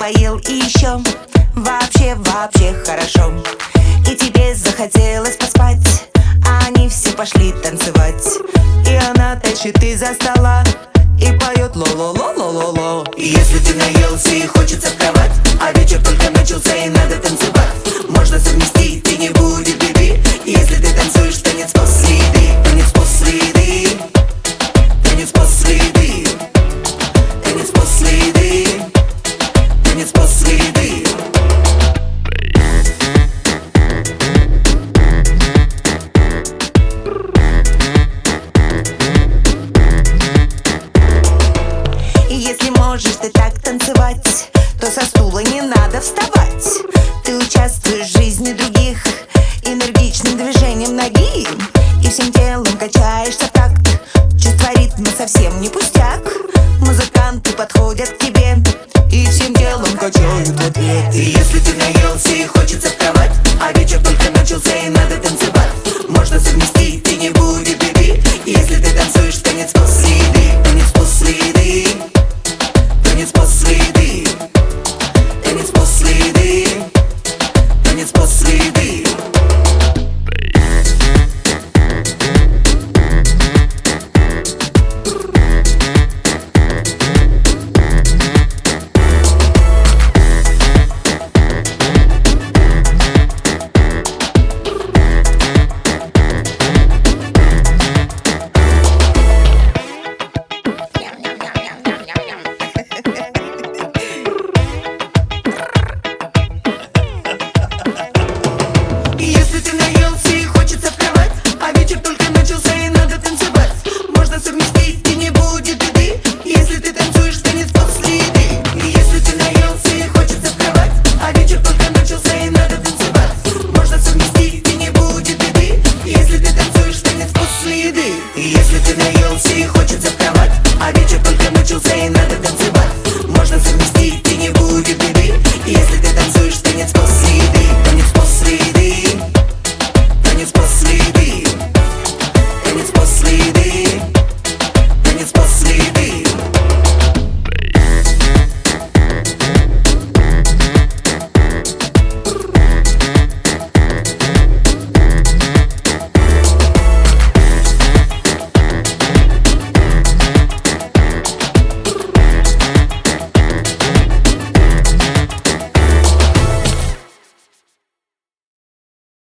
поел и еще вообще хорошо. И тебе захотелось поспать, а они все пошли танцевать. И она тащит из-за стола и поет ло-ло-ло-ло-ло-ло. Если ты наелся и хочется в кровать, а вечер только начался и надо танцевать, можно совместить и не будет беды. Если ты танцуешь танец после еды, танец после еды, танец после еды, танец после еды, танец после еды. И если можешь ты так танцевать, то со стула не надо вставать. Ты участвуешь в жизни других энергичным движением ноги, и всем телом качаешься в такт. Чувство ритма совсем не пустяк. Музыканты подходят к тебе и всем телом качают в ответ. И если ты наелся и